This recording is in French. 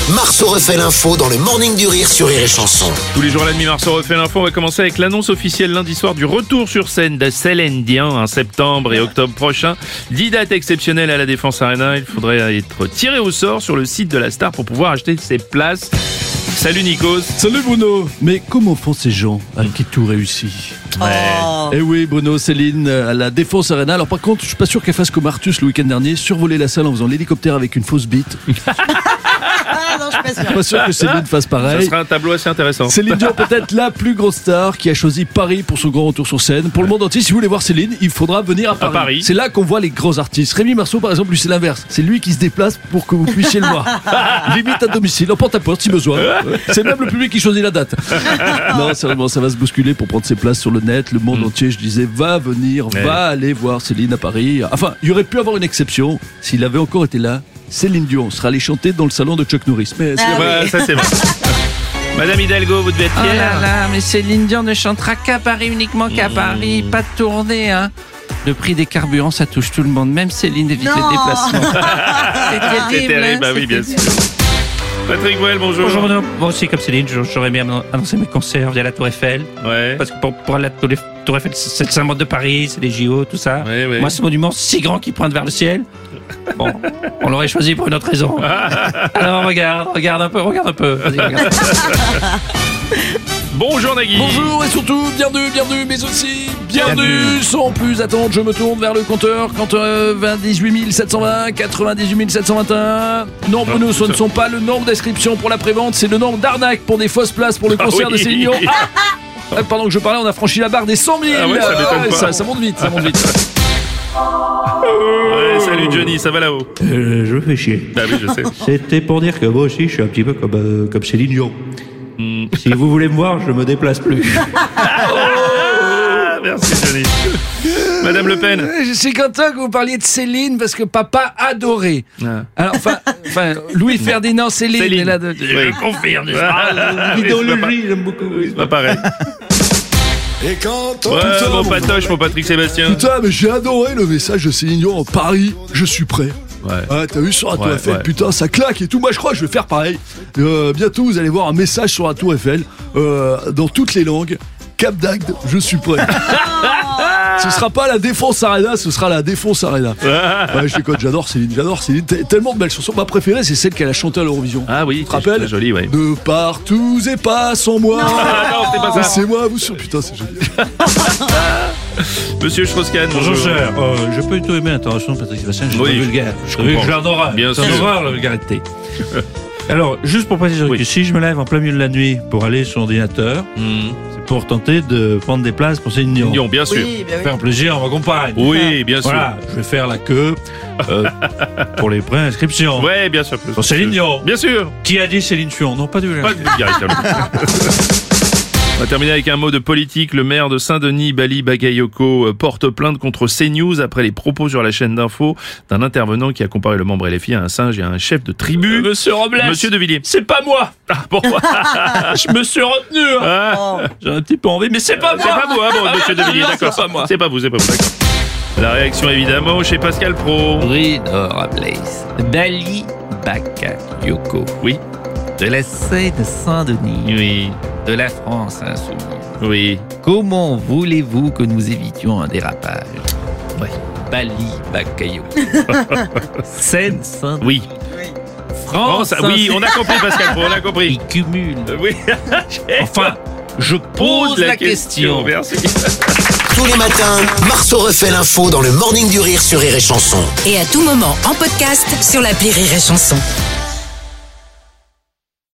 Marceau refait l'info dans le Morning du Rire sur Rire et Chanson. Tous les jours à la demi, Marceau refait l'info. On va commencer avec l'annonce officielle lundi soir du retour sur scène de Céline Dion en septembre et octobre prochain. 10 dates exceptionnelles à la Défense Arena. Il faudrait être tiré au sort sur le site de la star pour pouvoir acheter ses places. Salut Nikos. Salut Bruno. Mais comment font ces gens à qui tout réussit? Eh oui Bruno, Céline à la Défense Arena. Alors par contre, je suis pas sûr qu'elle fasse comme Artus le week-end dernier, survoler la salle en faisant l'hélicoptère avec une fausse bite. Non, je suis pas sûr. Pas sûr que Céline fasse Ça pareil. sera un tableau assez intéressant. Céline Dion, peut-être la plus grosse star qui a choisi Paris pour son grand retour sur scène. Pour le monde entier, si vous voulez voir Céline, il faudra venir à Paris. C'est là qu'on voit les grands artistes. Rémi Marceau, par exemple, lui, c'est l'inverse. C'est lui qui se déplace pour que vous puissiez le voir. Limite à domicile, en porte-à-porte, si besoin. C'est même le public qui choisit la date. Non, sérieusement, ça va se bousculer pour prendre ses places sur le net. Le monde entier, je disais, va venir, va aller voir Céline à Paris. Enfin, il y aurait pu avoir une exception s'il avait encore été là. Céline Dion sera allée chanter dans le salon de Chuck Norris. Mais Ouais, ça c'est vrai. Madame Hidalgo, vous devez être Oh fière. là là, mais Céline Dion ne chantera qu'à Paris, uniquement qu'à Paris, pas de tournée, hein. Le prix des carburants, ça touche tout le monde, même Céline évite les déplacements. C'est terrible, bah oui, bien sûr. Patrick Bruel, bonjour. Bonjour Bruno. Moi aussi, comme Céline, j'aurais bien annoncé mes concerts via la Tour Eiffel. Ouais. Parce que pour la Tour Eiffel, c'est le symbole de Paris, c'est les JO, tout ça. Ouais. Moi, ce monument si grand qui pointe vers le ciel. Bon, on l'aurait choisi pour une autre raison. Alors regarde un peu. Vas-y, regarde. Bonjour Nagui. bonjour et surtout, bienvenue, mais aussi bienvenue. Sans plus attendre, je me tourne vers le compteur. 98 720, 98 721. Non Bruno, ce ne sont pas le nombre d'inscriptions pour la prévente, c'est le nombre d'arnaques pour des fausses places pour le concert oui. de Céline Dion. Pendant que je parlais, on a franchi la barre des 100 000. Ah ouais, ça m'étonne pas. Ça monte vite. Ouais, salut Johnny, ça va là-haut? Je me fais chier. Bah oui, je sais. C'était pour dire que moi aussi, je suis un petit peu comme Céline Dion. Si vous voulez me voir, je me déplace plus. Ah, merci Johnny. Madame Le Pen. Je suis content que vous parliez de Céline parce que papa adorait. Ah. Alors, enfin, Louis Ferdinand Céline. Céline. est là de... Oui. Confirme. L'idéologie, j'aime beaucoup. C'est pas pareil. Et quand on Ouais, mon patoche, mon Patrick Sébastien. Putain, mais j'ai adoré le message de Céline Dion en Paris, je suis prêt. Ouais. Ah, t'as vu sur la Tour Ouais, Eiffel, ouais. putain, ça claque et tout. Moi, je crois que je vais faire pareil. Bientôt, vous allez voir un message sur la Tour Eiffel dans toutes les langues. Cap d'Agde, je suis prêt. Ce sera pas la Défense Arena, ce sera la Défense Arena. Ouais, je déconne, j'adore Céline. Tellement de belles chansons. Ma préférée, c'est celle qu'elle a chantée à l'Eurovision. Ah oui, Tu te rappelles? c'est joli, ouais. De partout et pas sans moi. Ah non, c'est pas ça. C'est moi, vous sur. Putain, c'est génial. Monsieur Strauss-Kahn, Bonjour cher, j'ai pas du tout aimé l'intervention de Patrick Sébastien, je suis Oui, pas vulgaire. je Vous avez vu comprends. que je l'adore. Bien C'est sûr. une horreur la vulgarité. Alors, juste pour préciser Oui. que si je me lève en plein milieu de la nuit pour aller sur l'ordinateur, c'est pour tenter de prendre des places pour Céline Dion. Dion, bien sûr. Oui, bien oui. Faire plaisir à ma compagne. Oui, bien sûr. Voilà, je vais faire la queue pour les préinscriptions. Ouais, bien sûr. Pour Céline Dion. Bien sûr. Qui a dit Céline Dion? Non, pas du Pas de vulgarité. On va terminer avec un mot de politique. Le maire de Saint-Denis, Bali Bagayoko, porte plainte contre CNews après les propos sur la chaîne d'info d'un intervenant qui a comparé le membre LFI à un singe et à un chef de tribu. Monsieur Robles. Monsieur De Villiers. C'est pas moi. Ah, pourquoi? Je me suis retenu. Hein. Ah, J'ai un petit peu envie, mais c'est pas moi. c'est pas vous, hein, bon, monsieur De Villiers, Non, d'accord. c'est pas moi. C'est pas vous, d'accord. La réaction évidemment chez Pascal Pro. Bruno Robles. Bali Bagayoko. Oui, De la Seine-Saint-Denis. oui, De la France insoumise. oui. Comment voulez-vous que nous évitions un dérapage? Ouais. Bali Bagayoko. Seine-Saint-Denis. Oui. France. Oui, on a compris Pascal Pro, on a compris. Il cumule. Oui. Enfin, je pose la question. Merci. Tous les matins, Marceau refait l'info dans le Morning du Rire sur Rire et Chanson. Et à tout moment en podcast sur l'appli Rire et Chanson.